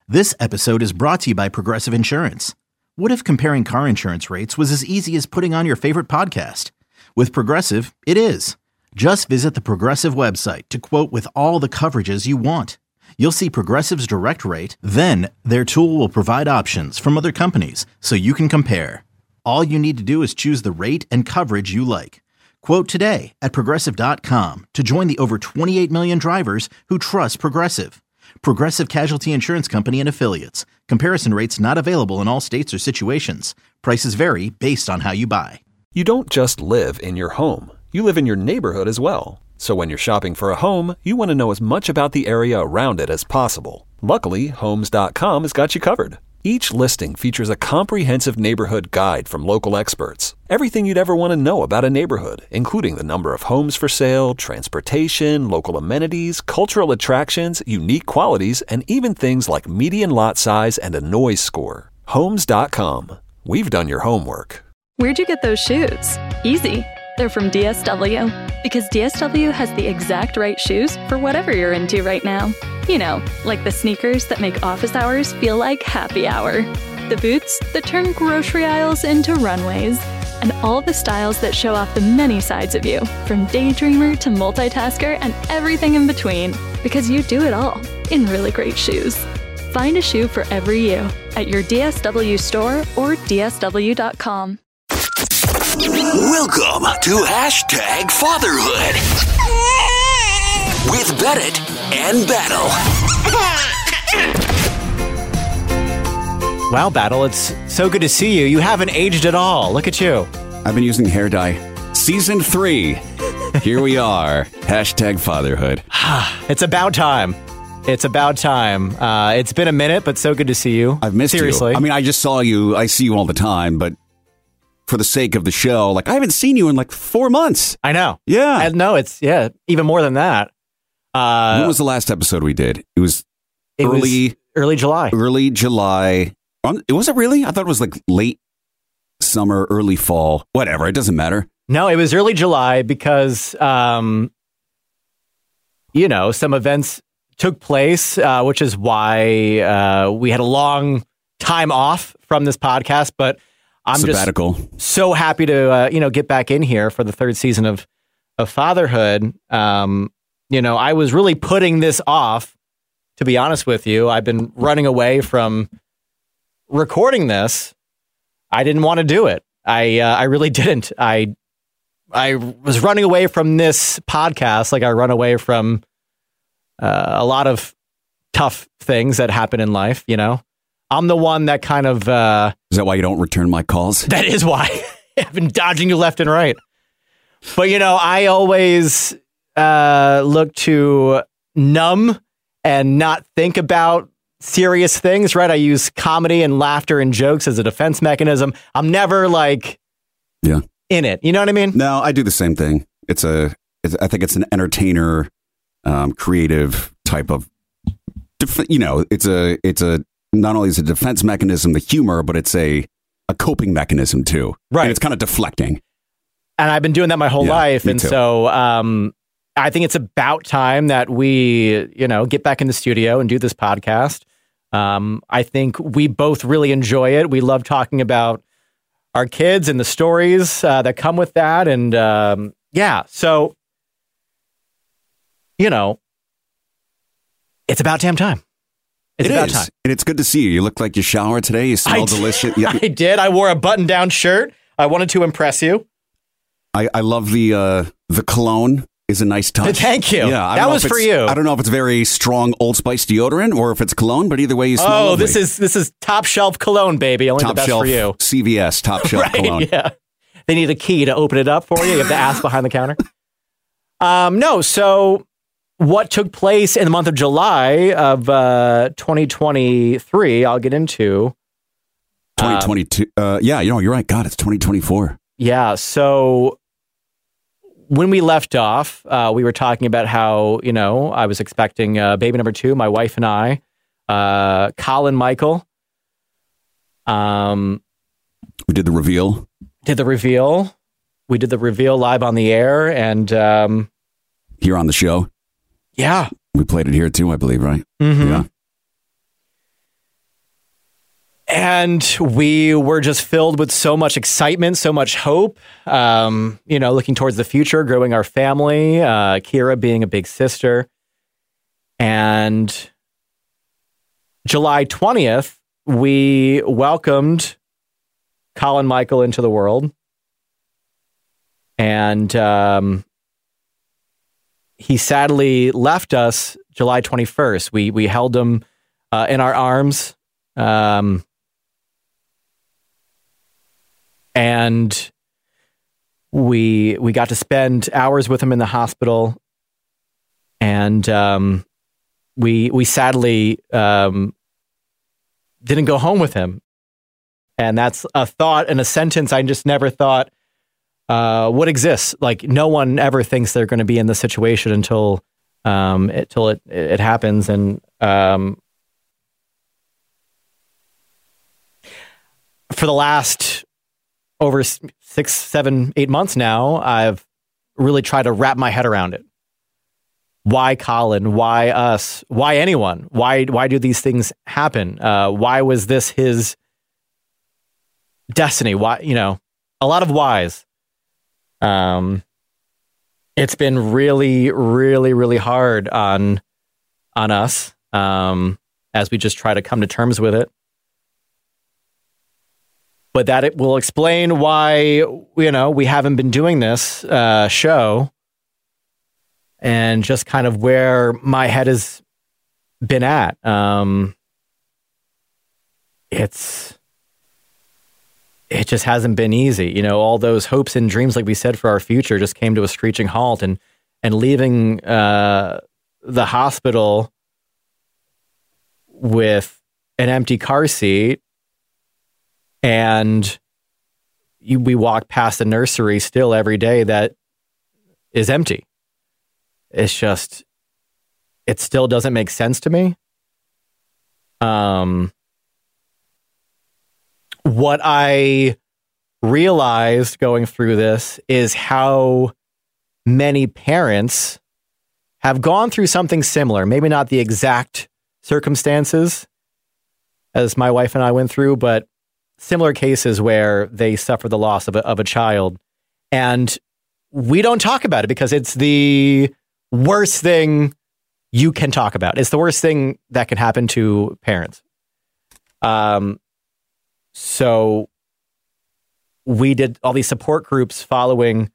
This episode is brought to you by Progressive Insurance. What if comparing car insurance rates was as easy as putting on your favorite podcast? With Progressive, it is. Just visit the Progressive website to quote with all the coverages you want. You'll see Progressive's direct rate, then their tool will provide options from other companies so you can compare. All you need to do is choose the rate and coverage you like. Quote today at Progressive.com to join the over 28 million drivers who trust Progressive. Progressive Casualty Insurance Company and Affiliates. Comparison rates not available in all states or situations. Prices vary based on how you buy. You don't just live in your home. You live in your neighborhood as well. So when you're shopping for a home, you want to know as much about the area around it as possible. Luckily, Homes.com has got you covered. Each listing features a comprehensive neighborhood guide from local experts. Everything you'd ever want to know about a neighborhood, including the number of homes for sale, transportation, local amenities, cultural attractions, unique qualities, and even things like median lot size and a noise score. Homes.com. We've done your homework. Where'd you get those shoes? Easy. They're from DSW. Because DSW has the exact right shoes for whatever you're into right now. You know, like the sneakers that make office hours feel like happy hour. The boots that turn grocery aisles into runways. And all the styles that show off the many sides of you, from daydreamer to multitasker and everything in between. Because you do it all in really great shoes. Find a shoe for every you at your DSW store or DSW.com. Welcome to Hashtag Fatherhood with Bennett and Battle. Wow, Battle, it's so good to see you. You haven't aged at all. Look at you. I've been using hair dye. Season 3. Here we are. Hashtag Fatherhood. It's about time. It's about time. It's been a minute, but so good to see you. I've missed Seriously. you. I mean, I just saw you. I see you all the time, but for the sake of the show, like I haven't seen you in like 4 months. I know. Yeah. And no, it's even more than that. When was the last episode we did? It was early July. Early July. Was it really? I thought it was like late summer, early fall. Whatever. It doesn't matter. No, it was early July because, some events took place, which is why we had a long time off from this podcast. But I'm sabbatical. Just so happy to, get back in here for the third season of Fatherhood. I was really putting this off, to be honest with you. I've been running away from recording this. I didn't want to do it. I really didn't. I was running away from this podcast like I run away from a lot of tough things that happen in life, I'm the one that kind of... Is that why you don't return my calls? That is why. I've been dodging you left and right. But, I always look to numb and not think about serious things, right? I use comedy and laughter and jokes as a defense mechanism. I'm never in it. You know what I mean? No, I do the same thing. I think it's an entertainer, creative type of, it's a not only is it a defense mechanism, the humor, but it's a coping mechanism too. Right. And it's kind of deflecting. And I've been doing that my whole life. And too. So I think it's about time that we, get back in the studio and do this podcast. I think we both really enjoy it. We love talking about our kids and the stories that come with that. And so, it's about damn time. It's about time. And it's good to see you. You look like you showered today. You smell delicious. Yeah. I did. I wore a button-down shirt. I wanted to impress you. I love the cologne is a nice touch. Thank you. Yeah, that was for you. I don't know if it's very strong Old Spice deodorant or if it's cologne, but either way you smell lovely. This is top shelf cologne, baby. Only top the best shelf for you. CVS top shelf right, cologne. Yeah. They need a key to open it up for you. You have to ask behind the counter. So what took place in the month of July of 2023, I'll get into. 2022. You're right. God, it's 2024. Yeah. So when we left off, we were talking about how, I was expecting baby number 2, my wife and I, Colin Michael. We did the reveal. We did the reveal live on the air and here on the show. Yeah. We played it here too, I believe, right? Mm-hmm. Yeah. And we were just filled with so much excitement, so much hope, looking towards the future, growing our family, Kira being a big sister. And July 20th, we welcomed Colin Michael into the world. And he sadly left us July 21st. We held him in our arms. And we got to spend hours with him in the hospital, and we sadly didn't go home with him. And that's a thought and a sentence I just never thought would exist. Like, no one ever thinks they're going to be in this situation until it happens. And for the last over 6, 7, 8 months now, I've really tried to wrap my head around it. Why Colin? Why us? Why anyone? Why do these things happen? Why was this his destiny? Why, a lot of whys. It's been really, really, really hard on us as we just try to come to terms with it. But that it will explain why, we haven't been doing this show, and just kind of where my head has been at. It just hasn't been easy. All those hopes and dreams, like we said, for our future just came to a screeching halt, and leaving the hospital with an empty car seat. And we walk past the nursery still every day that is empty. It's just, it still doesn't make sense to me. What I realized going through this is how many parents have gone through something similar. Maybe not the exact circumstances as my wife and I went through, but similar cases where they suffer the loss of a child. And we don't talk about it because it's the worst thing you can talk about. It's the worst thing that can happen to parents. So we did all these support groups following,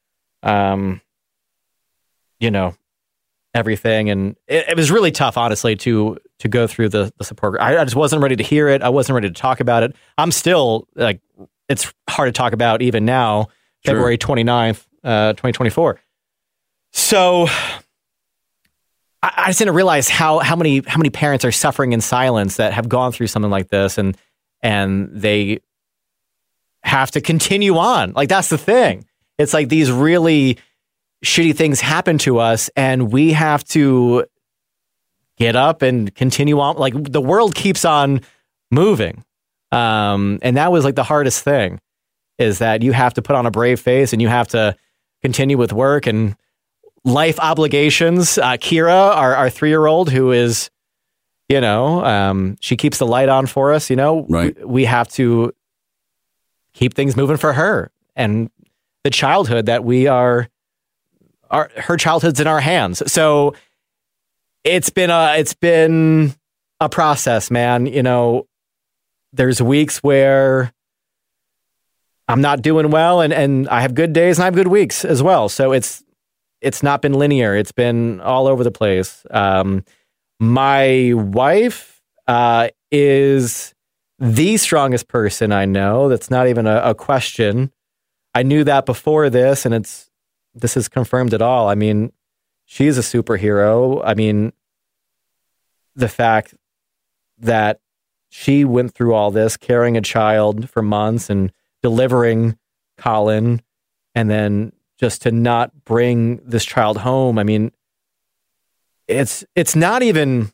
everything. And it was really tough, honestly, to go through the support. I just wasn't ready to hear it. I wasn't ready to talk about it. I'm still it's hard to talk about even now, sure. February 29th, 2024. So I just didn't realize how many parents are suffering in silence that have gone through something like this, and they have to continue on. Like, that's the thing. It's like these really shitty things happen to us, and we have to get up and continue on. Like, the world keeps on moving. And that was like the hardest thing, is that you have to put on a brave face and you have to continue with work and life obligations. Kira, our 3-year-old, who is, she keeps the light on for us, right. We have to keep things moving for her, and the childhood that her childhood's in our hands. So it's been a process, man. There's weeks where I'm not doing well, and I have good days and I have good weeks as well. So it's not been linear. It's been all over the place. My wife is the strongest person I know. That's not even a question. I knew that before this, and this has confirmed it all. I mean, she's a superhero. I mean, the fact that she went through all this, carrying a child for months and delivering Colin, and then just to not bring this child home. I mean, it's not even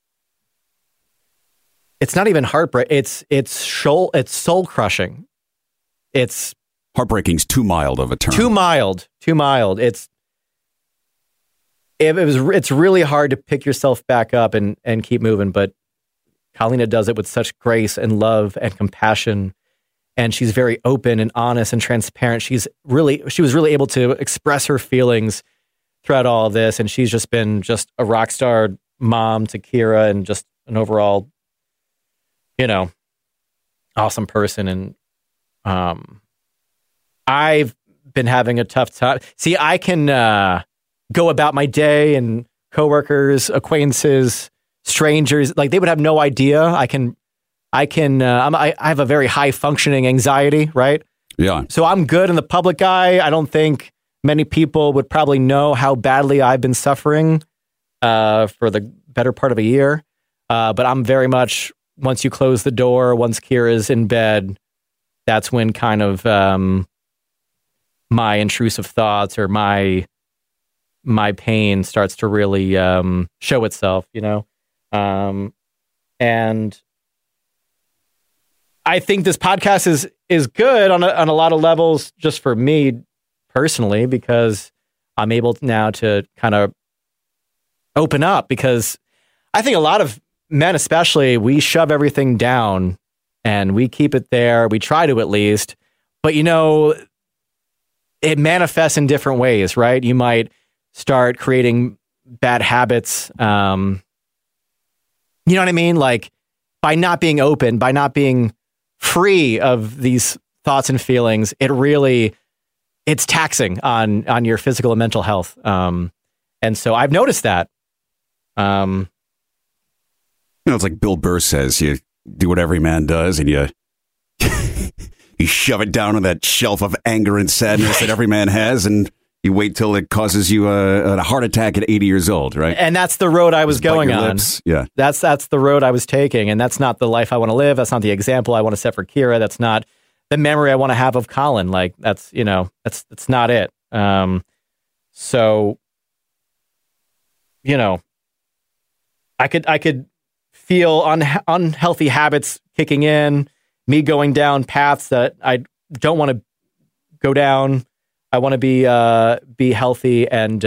heartbreak. It's soul crushing. Heartbreaking's too mild of a term. Too mild. It's really hard to pick yourself back up and keep moving. But Colina does it with such grace and love and compassion. And she's very open and honest and transparent. She was really able to express her feelings throughout all of this. And she's just been just a rock star mom to Kira and just an overall, awesome person. And I've been having a tough time. See, I can go about my day, and coworkers, acquaintances, strangers, like they would have no idea. I have a very high functioning anxiety, right? Yeah. So I'm good in the public eye. I don't think many people would probably know how badly I've been suffering for the better part of a year. But I'm very much, once you close the door, once Kira's in bed, that's when kind of my intrusive thoughts or my pain starts to really show itself, and I think this podcast is good on a lot of levels, just for me personally, because I'm able now to kind of open up, because I think a lot of men, especially, we shove everything down and we keep it there. We try to, at least, but it manifests in different ways, right? You might start creating bad habits. You know what I mean? Like, by not being open, by not being free of these thoughts and feelings, it's taxing on your physical and mental health. And so I've noticed that. It's like Bill Burr says, you do what every man does, and you you shove it down on that shelf of anger and sadness that every man has, and you wait till it causes you a heart attack at 80 years old, right? And that's the road I was going on. Lips. Yeah. That's the road I was taking, and that's not the life I want to live. That's not the example I want to set for Kira. That's not the memory I want to have of Colin. Like, that's not it. So, I could feel unhealthy habits kicking in, me going down paths that I don't want to go down. I want to be healthy and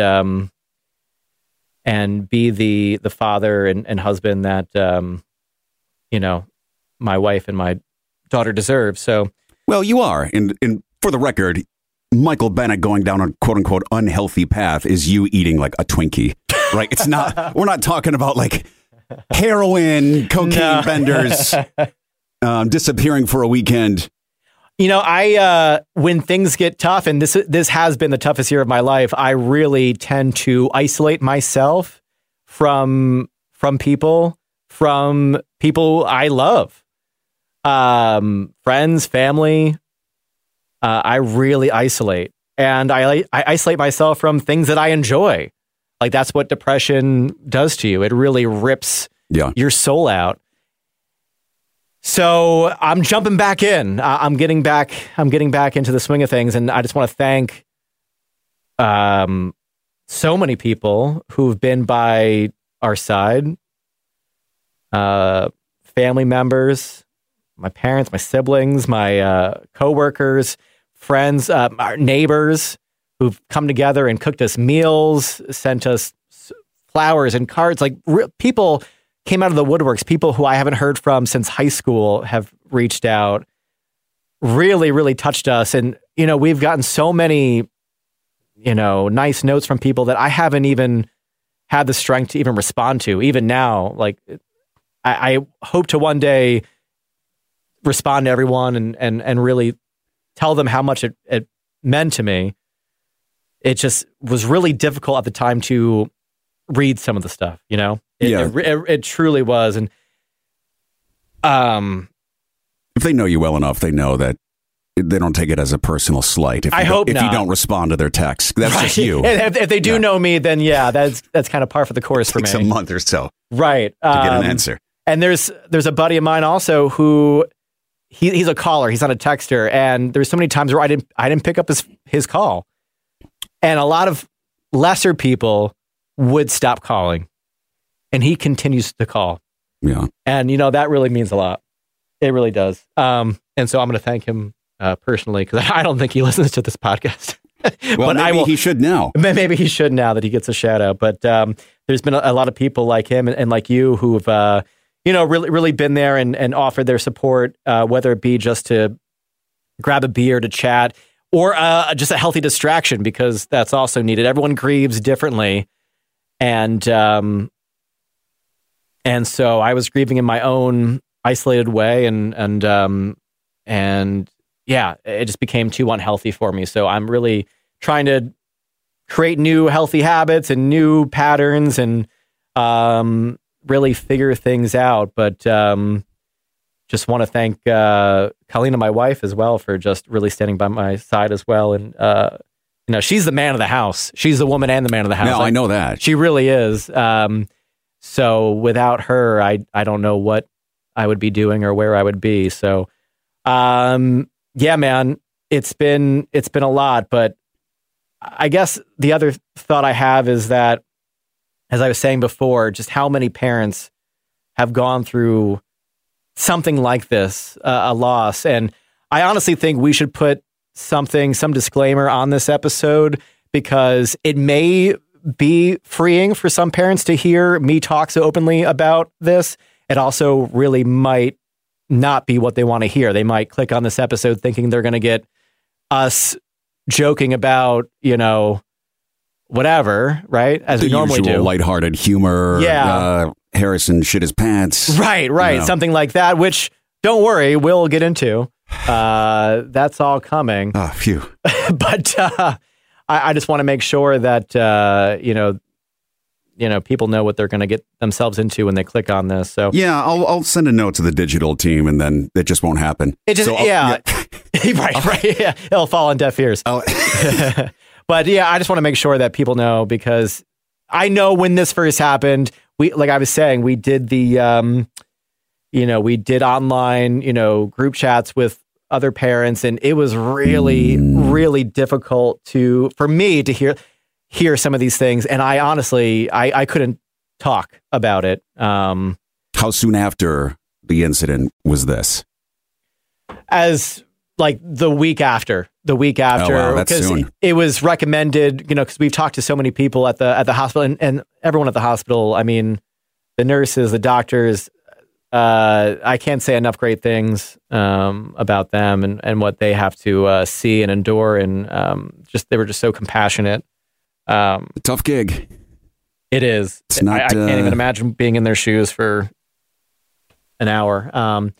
be the father and husband that my wife and my daughter deserve. So, well, you are, and for the record, Michael Bennett going down a quote unquote unhealthy path is you eating like a Twinkie, right? It's not. We're not talking about like heroin, cocaine benders, disappearing for a weekend. When things get tough, and this has been the toughest year of my life, I really tend to isolate myself from people I love, friends, family. I really isolate, and I isolate myself from things that I enjoy. Like, that's what depression does to you. It really rips your soul out. So I'm jumping back in. I'm getting back into the swing of things, and I just want to thank so many people who've been by our side. Family members, my parents, my siblings, my coworkers, friends, our neighbors who've come together and cooked us meals, sent us flowers and cards. Like, people came out of the woodworks. People who I haven't heard from since high school have reached out, really, really touched us. And, we've gotten so many, nice notes from people that I haven't even had the strength to even respond to. Even now, like, I hope to one day respond to everyone and really tell them how much it meant to me. It just was really difficult at the time to read some of the stuff, It truly was. And if they know you well enough, they know that they don't take it as a personal slight. If you don't respond to their text, that's just you. And if they do know me, then that's kind of par for the course for me. It takes a month or so, right, to get an answer. And there's a buddy of mine also who he's a caller. He's not a texter. And there's so many times where I didn't pick up his call, and a lot of lesser people would stop calling, and he continues to call. Yeah. And, that really means a lot. It really does. And so I'm going to thank him personally, because I don't think he listens to this podcast. Well, maybe he should now. Maybe he should now that he gets a shout out. But there's been a lot of people like him and like you who've, really been there and offered their support, whether it be just to grab a beer to chat or just a healthy distraction, because that's also needed. Everyone grieves differently. And so I was grieving in my own isolated way, and yeah, it just became too unhealthy for me. So I'm really trying to create new healthy habits and new patterns, and really figure things out. But just want to thank Colleen, my wife, as well, for just really standing by my side as well. And she's the man of the house. She's the woman and the man of the house. No, I know that. She really is. So without her, I don't know what I would be doing or where I would be. So, yeah, man, it's been a lot. But I guess the other thought I have is that, as I was saying before, just how many parents have gone through something like this, a loss. And I honestly think we should put some disclaimer on this episode, because it may be freeing for some parents to hear me talk so openly about this. It also really might not be what they want to hear. They might click on this episode thinking they're going to get us joking about, whatever, right? As the we normally usual do. lighthearted humor. Yeah. Harrison shit his pants. Right. Something like that, which, don't worry, we'll get into. That's all coming. Oh, phew. But I just want to make sure that, people know what they're going to get themselves into when they click on this. So yeah, I'll send a note to the digital team, and then it just won't happen. It just, right. Yeah. It'll fall on deaf ears. But yeah, I just want to make sure that people know, because I know when this first happened, like I was saying, we did the, we did online, group chats with other parents, and it was really, really difficult for me to hear some of these things. And I honestly, I couldn't talk about it. How soon after the incident was this? As like the week after. Oh, wow, that's soon. It was recommended, because we've talked to so many people at the hospital, and everyone at the hospital. I mean, the nurses, the doctors. I can't say enough great things about them and what they have to see and endure, and they were just so compassionate. Tough gig. It is. It's not, I can't even imagine being in their shoes for an hour.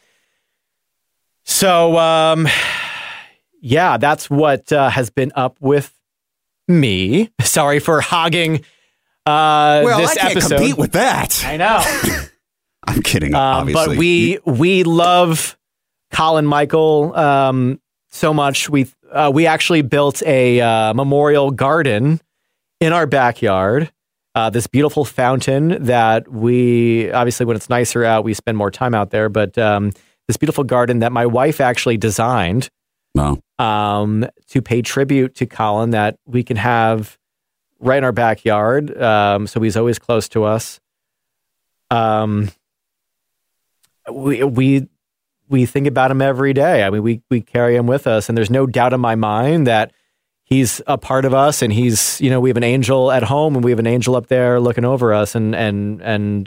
Yeah, that's what has been up with me. Sorry for hogging this I can't episode. compete with that. I know. I'm kidding, obviously. But we love Colin Michael so much. We actually built a memorial garden in our backyard. This beautiful fountain that we, obviously when it's nicer out, we spend more time out there. But this beautiful garden that my wife actually designed to pay tribute to Colin, that we can have right in our backyard. So he's always close to us. We think about him every day. I mean, we carry him with us, and there's no doubt in my mind that he's a part of us, and he's, we have an angel at home, and we have an angel up there looking over us, and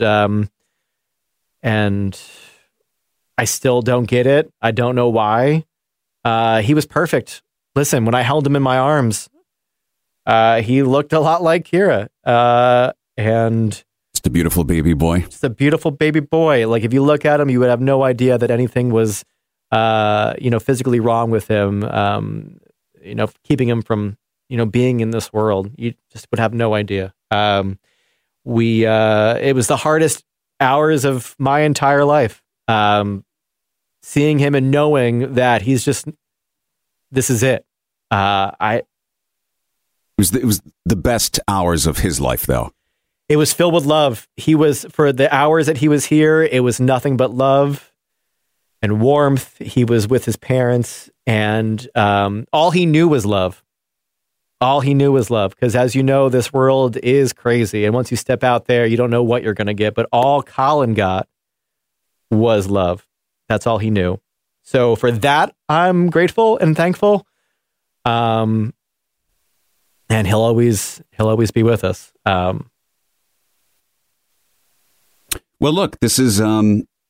I still don't get it. I don't know why. He was perfect. Listen, when I held him in my arms, he looked a lot like Kira, and just a beautiful baby boy. Just a beautiful baby boy. Like, if you look at him, you would have no idea that anything was, physically wrong with him. Keeping him from, being in this world. You just would have no idea. It was the hardest hours of my entire life. Seeing him and knowing that he's just, this is it. It was the best hours of his life, though. It was filled with love. For the hours that he was here, it was nothing but love and warmth. He was with his parents, and all he knew was love. All he knew was love, because as you know, this world is crazy, and once you step out there, you don't know what you're going to get, but all Colin got was love. That's all he knew. So for that, I'm grateful and thankful. And he'll always be with us. Well, look, this is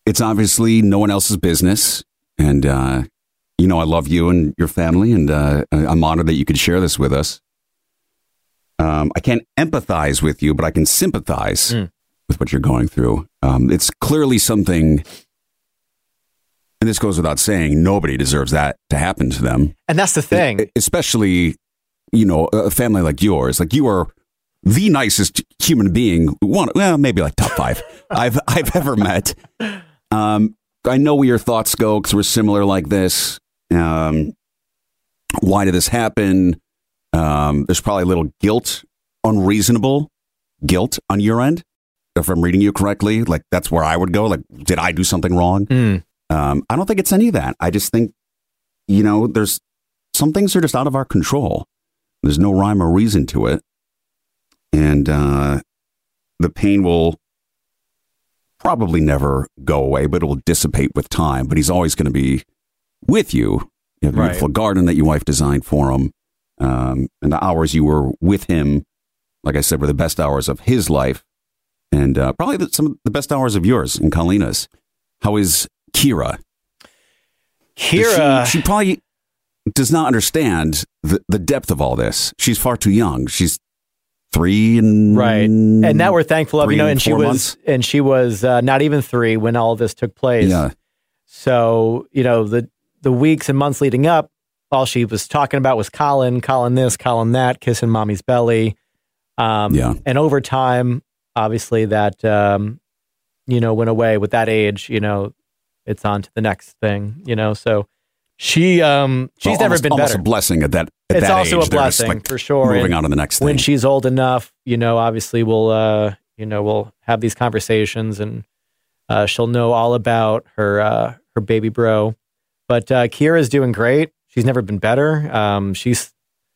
it's obviously no one else's business. And, I love you and your family, and I'm honored that you could share this with us. I can't empathize with you, but I can sympathize with what you're going through. It's clearly something, and this goes without saying, nobody deserves that to happen to them. And that's the thing. Especially, a family like yours. Like, you are the nicest human being, maybe like top 5 I've ever met. I know where your thoughts go because we're similar like this. Why did this happen? There's probably a little unreasonable guilt on your end. If I'm reading you correctly, like that's where I would go. Like, did I do something wrong? I don't think it's any of that. I just think, there's some things are just out of our control. There's no rhyme or reason to it. And the pain will probably never go away, but it will dissipate with time. But he's always going to be with you. You have a beautiful garden that your wife designed for him. And the hours you were with him, like I said, were the best hours of his life. And probably some of the best hours of yours and Colina's. How is Kira? She probably does not understand the depth of all this. She's far too young. She's 3 and right, and that we're thankful of. And she was not even 3 when all this took place. Yeah. So the weeks and months leading up, all she was talking about was Colin this, Colin that, kissing mommy's belly. And over time, obviously that went away. With that age, it's on to the next thing. So she's never been almost better. A blessing at that. It's also age. a blessing for sure. Moving on to the next thing. When she's old enough, obviously we'll have these conversations, and she'll know all about her baby bro. But Kira's doing great. She's never been better. She's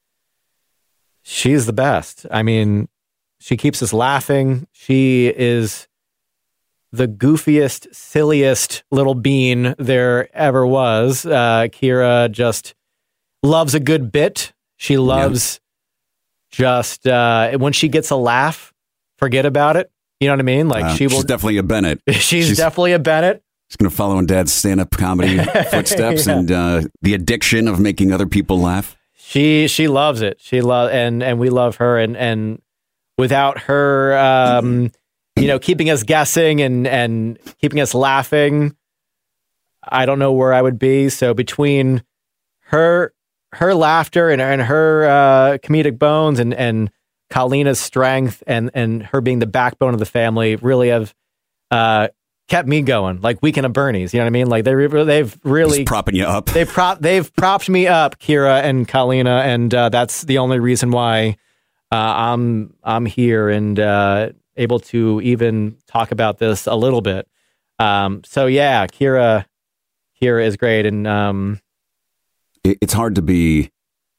the best. I mean, she keeps us laughing. She is the goofiest, silliest little bean there ever was. Kira just loves a good bit. She loves just when she gets a laugh, forget about it. You know what I mean? Like she's definitely a Bennett. She's definitely a Bennett. She's going to follow in Dad's stand-up comedy footsteps and the addiction of making other people laugh. She loves it. And we love her. And without her, keeping us guessing and keeping us laughing, I don't know where I would be. So between her laughter and her comedic bones and Colina's strength and her being the backbone of the family really have kept me going. Like Weekend of Bernie's, you know what I mean? Like they've really just propping you up. They've propped me up, Kira and Colina, and that's the only reason why I'm here and able to even talk about this a little bit. So yeah, Kira is great, and it's hard to be,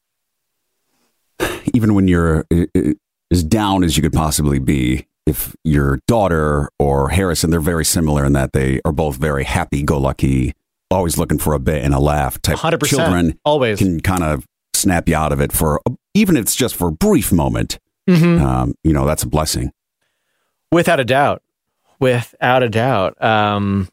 even when you're as down as you could possibly be. If your daughter or Harrison, they're very similar in that they are both very happy-go-lucky, always looking for a bit and a laugh type 100%, children. Always can kind of snap you out of it even if it's just for a brief moment. Mm-hmm. That's a blessing. Without a doubt. And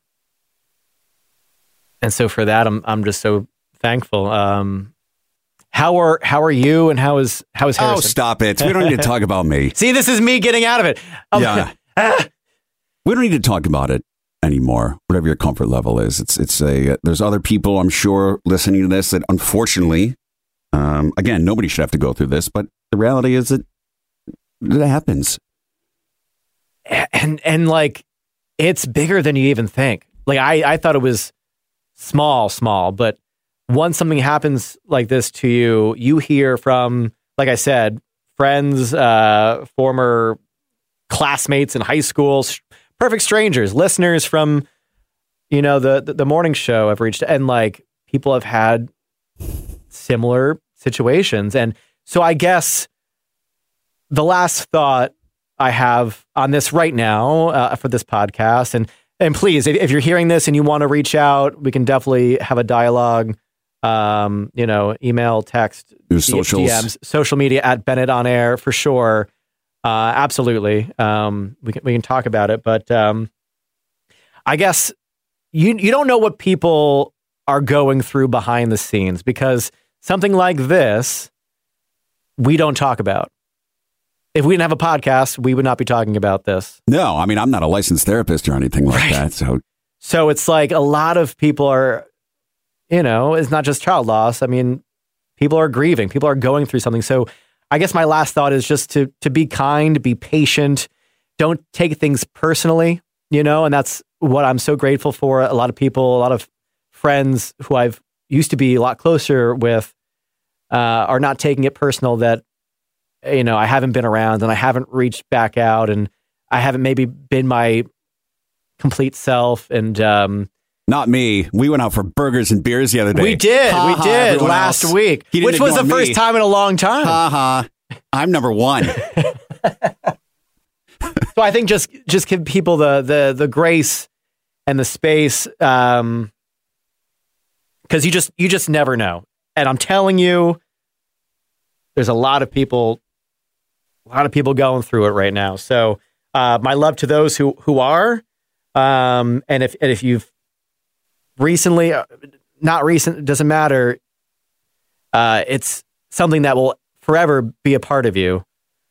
so for that, I'm just so thankful. How are you, and how is Harrison? Oh, stop it. We don't need to talk about me. See, this is me getting out of it. Yeah. We don't need to talk about it anymore, whatever your comfort level is. There's other people, I'm sure, listening to this that unfortunately, again, nobody should have to go through this, but the reality is that it happens. And like, it's bigger than you even think. Like I thought it was small, but once something happens like this to you, you hear from, like I said, friends, former classmates in high school, perfect strangers, listeners from, the morning show I've reached, and like people have had similar situations. And so I guess the last thought I have on this right now for this podcast, and please, if you're hearing this and you want to reach out, we can definitely have a dialogue. Email, text, your socials, DMs, social media at Bennett on Air for sure. Absolutely. We can talk about it, but I guess you don't know what people are going through behind the scenes, because something like this, we don't talk about. If we didn't have a podcast, we would not be talking about this. No, I mean, I'm not a licensed therapist or anything like that. So it's like a lot of people are, it's not just child loss. I mean, people are grieving. People are going through something. So I guess my last thought is just to be kind, be patient. Don't take things personally, and that's what I'm so grateful for. A lot of people, a lot of friends who I've used to be a lot closer with are not taking it personal that, I haven't been around and I haven't reached back out and I haven't maybe been my complete self. And not me. We went out for burgers and beers the other day. We did last week, which was the first time in a long time. I'm number one. So I think just give people the grace and the space, because you just never know. And I'm telling you, there's a lot of people going through it right now. So my love to those who are, and if you've recently, not recent, it doesn't matter. It's something that will forever be a part of you.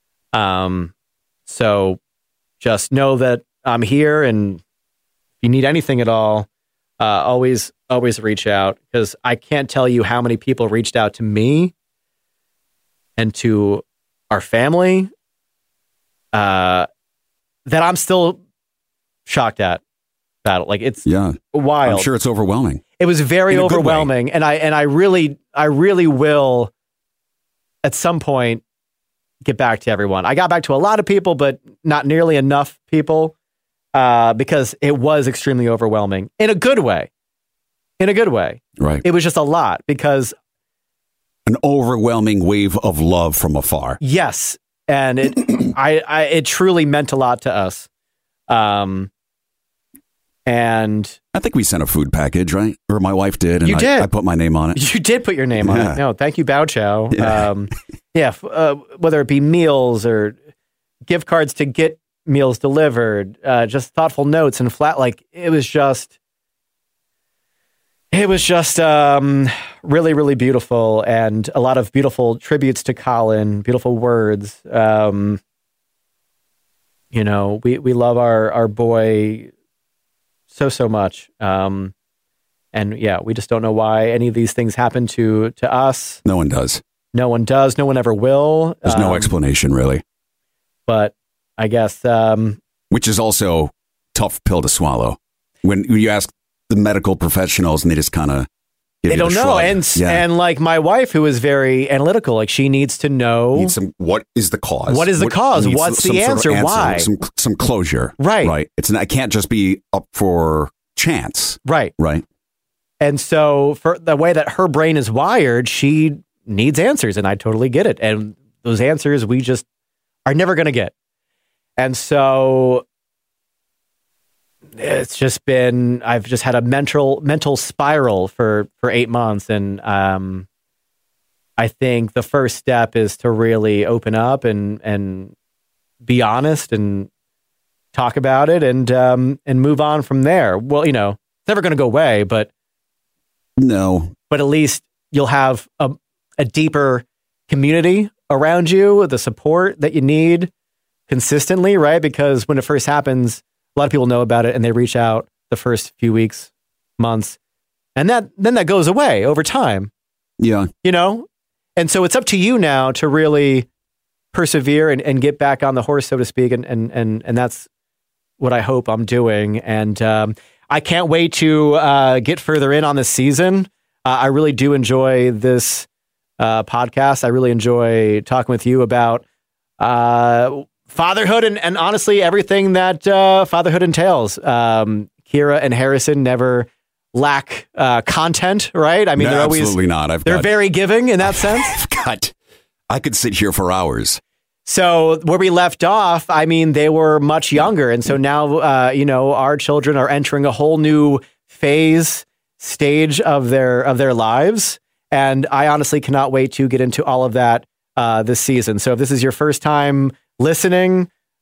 So just know that I'm here, and if you need anything at all, always reach out, because I can't tell you how many people reached out to me and to our family that I'm still shocked at. Like, it's wild. I'm sure it's overwhelming. It was very overwhelming, and I really will at some point get back to everyone. I got back to a lot of people, but not nearly enough people, because it was extremely overwhelming in a good way. Right. It was just a lot, because an overwhelming wave of love from afar. Yes. And it truly meant a lot to us. And I think we sent a food package, right? Or my wife did. And you did. I put my name on it. You did put your name on it. No, thank you, Bao Chow. Whether it be meals or gift cards to get meals delivered, just thoughtful notes and it was just really, really beautiful, and a lot of beautiful tributes to Colin, beautiful words. We love our boy so much. And we just don't know why any of these things happen to us. No one does. No one does. No one ever will. There's no explanation, really. But I guess... which is also tough pill to swallow. When you ask the medical professionals, and they just kind of... They don't know. And like my wife, who is very analytical, like, she needs to know... what is the cause? What is the cause? What's the answer? Why? Some closure. Right. It can't just be up for chance. Right. And so for the way that her brain is wired, she needs answers, and I totally get it. And those answers we just are never going to get. And so it's just been, I've just had a mental spiral for 8 months. And I think the first step is to really open up and be honest and talk about it and move on from there. Well, it's never going to go away, but at least you'll have a deeper community around you, the support that you need consistently, right? Because when it first happens, a lot of people know about it and they reach out the first few weeks, months, and then that goes away over time. Yeah. And so it's up to you now to really persevere and get back on the horse, so to speak. And that's what I hope I'm doing. And I can't wait to get further in on this season. I really do enjoy this podcast. I really enjoy talking with you about fatherhood and honestly everything that fatherhood entails. Kira and Harrison never lack content, right? I mean, they're always absolutely not. They're very giving in that sense. I could sit here for hours. So where we left off, I mean, they were much younger, and so now our children are entering a whole new stage of their lives, and I honestly cannot wait to get into all of that this season. So if this is your first time listening,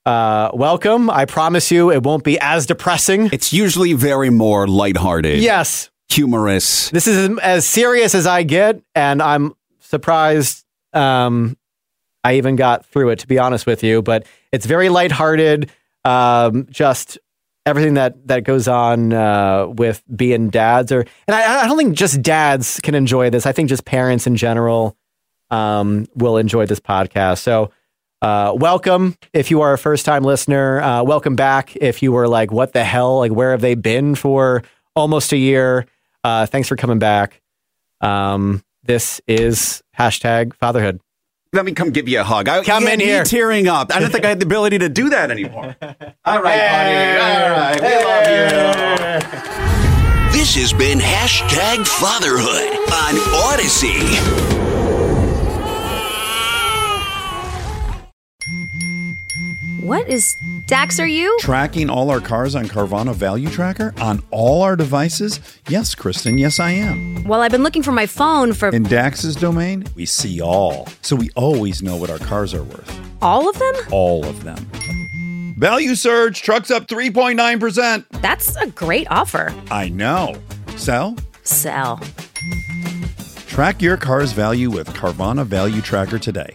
welcome. I promise you it won't be as depressing. It's usually very more lighthearted. Yes. Humorous. This is as serious as I get, and I'm surprised I even got through it, to be honest with you. But it's very lighthearted. Just everything that goes on with being dads. And I don't think just dads can enjoy this. I think just parents in general will enjoy this podcast. So welcome if you are a first-time listener. Welcome back if you were like, what the hell? Like, where have they been for almost a year? Thanks for coming back. This is #fatherhood. Let me come give you a hug. Come in here. Tearing up. I don't think I had the ability to do that anymore. All right, buddy. All right. We love you. This has been #fatherhood on Odyssey. What is... Dax, are you? Tracking all our cars on Carvana Value Tracker on all our devices? Yes, Kristen, yes I am. Well, I've been looking for my phone for... In Dax's domain, we see all. So we always know what our cars are worth. All of them? All of them. Value surge, trucks up 3.9%. That's a great offer. I know. Sell? Sell. Track your car's value with Carvana Value Tracker today.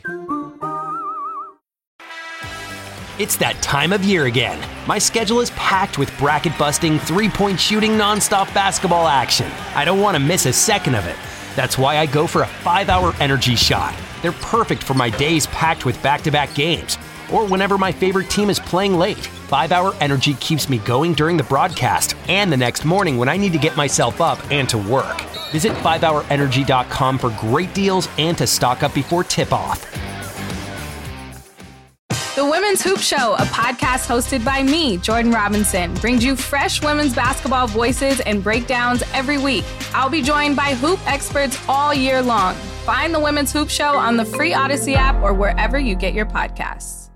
It's that time of year again. My schedule is packed with bracket-busting, three-point shooting, nonstop basketball action. I don't want to miss a second of it. That's why I go for a 5-hour energy shot. They're perfect for my days packed with back-to-back games, or whenever my favorite team is playing late. 5-hour energy keeps me going during the broadcast and the next morning when I need to get myself up and to work. Visit 5hourenergy.com for great deals and to stock up before tip-off. The Women's Hoop Show, a podcast hosted by me, Jordan Robinson, brings you fresh women's basketball voices and breakdowns every week. I'll be joined by hoop experts all year long. Find the Women's Hoop Show on the free Odyssey app or wherever you get your podcasts.